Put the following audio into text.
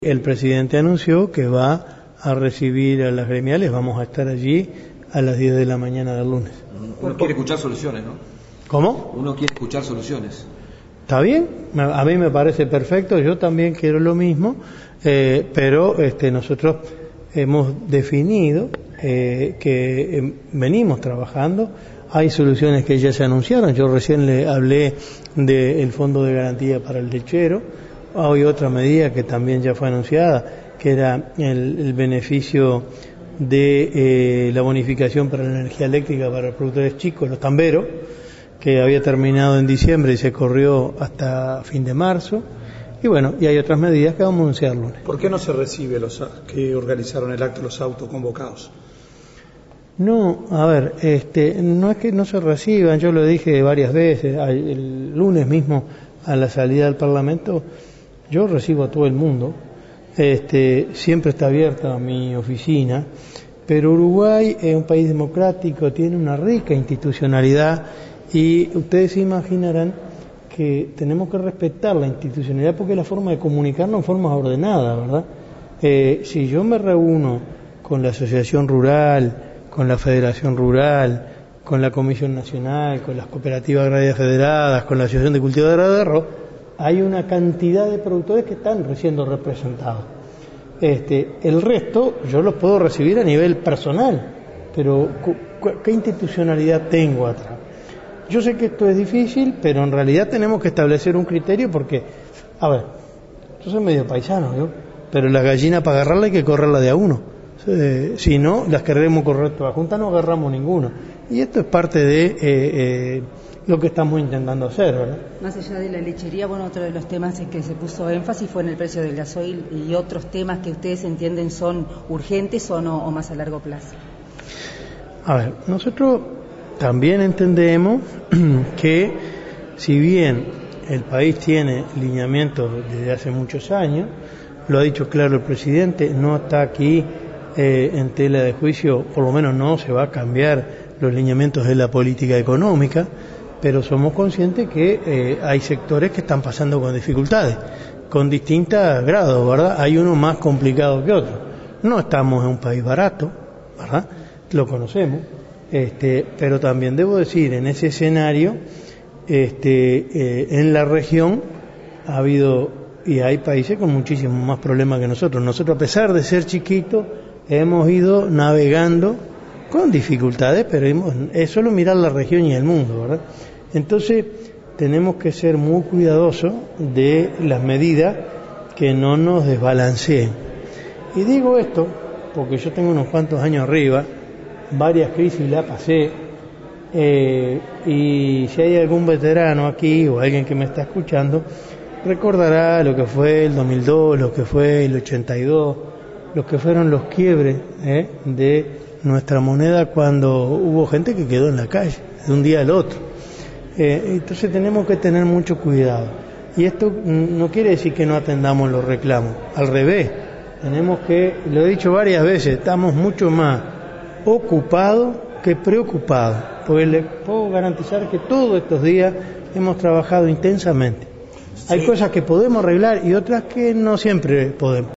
El presidente anunció que va a recibir a las gremiales, vamos a estar allí a las 10 de la mañana del lunes. Uno quiere escuchar soluciones, ¿no? ¿Cómo? Uno quiere escuchar soluciones. ¿Está bien? A mí me parece perfecto, yo también quiero lo mismo, pero nosotros hemos definido que venimos trabajando, hay soluciones que ya se anunciaron, yo recién le hablé del Fondo de Garantía para el Lechero, hay otra medida que también ya fue anunciada, que era el beneficio de la bonificación para la energía eléctrica para los productores chicos, los tamberos, que había terminado en diciembre y se corrió hasta fin de marzo. Y bueno, y hay otras medidas que vamos a anunciar el lunes. ¿Por qué no se recibe los que organizaron el acto, los autoconvocados? No, a ver, no es que no se reciban, yo lo dije varias veces, el lunes mismo a la salida del Parlamento, yo recibo a todo el mundo, siempre está abierta mi oficina, pero Uruguay es un país democrático, tiene una rica institucionalidad y ustedes se imaginarán que tenemos que respetar la institucionalidad porque es la forma de comunicarnos en forma ordenada, ¿verdad? Si yo me reúno con la Asociación Rural, con la Federación Rural, con la Comisión Nacional, con las Cooperativas Agrarias Federadas, con la Asociación de Cultivo de Arroz, hay una cantidad de productores que están siendo representados. El resto yo los puedo recibir a nivel personal, pero ¿qué institucionalidad tengo atrás? Yo sé que esto es difícil, pero en realidad tenemos que establecer un criterio porque, a ver, yo soy medio paisano, ¿no? Pero la gallina para agarrarla hay que correrla de a uno. Si no, las queremos correr todas juntas, no agarramos ninguna. Y esto es parte de lo que estamos intentando hacer, ¿verdad? Más allá de la lechería, bueno, otro de los temas en que se puso énfasis fue en el precio del gasoil y otros temas que ustedes entienden son urgentes o no, o más a largo plazo. A ver, nosotros también entendemos que si bien el país tiene lineamientos desde hace muchos años, lo ha dicho claro el presidente, no está aquí en tela de juicio, por lo menos no se va a cambiar los lineamientos de la política económica, pero somos conscientes que hay sectores que están pasando con dificultades, con distintos grados, ¿verdad? Hay uno más complicado que otro. No estamos en un país barato, ¿verdad? Lo conocemos, pero también debo decir, en ese escenario, en la región ha habido y hay países con muchísimos más problemas que nosotros. Nosotros, a pesar de ser chiquitos, hemos ido navegando con dificultades, pero es solo mirar la región y el mundo, ¿verdad? Entonces, tenemos que ser muy cuidadosos de las medidas que no nos desbalanceen. Y digo esto porque yo tengo unos cuantos años arriba, varias crisis las pasé, y si hay algún veterano aquí o alguien que me está escuchando, recordará lo que fue el 2002, lo que fue el 82, lo que fueron los quiebres de nuestra moneda cuando hubo gente que quedó en la calle de un día al otro. Entonces tenemos que tener mucho cuidado. Y esto no quiere decir que no atendamos los reclamos, al revés, tenemos que, lo he dicho varias veces, estamos mucho más ocupados que preocupados, porque les puedo garantizar que todos estos días hemos trabajado intensamente. Hay cosas que podemos arreglar y otras que no siempre podemos.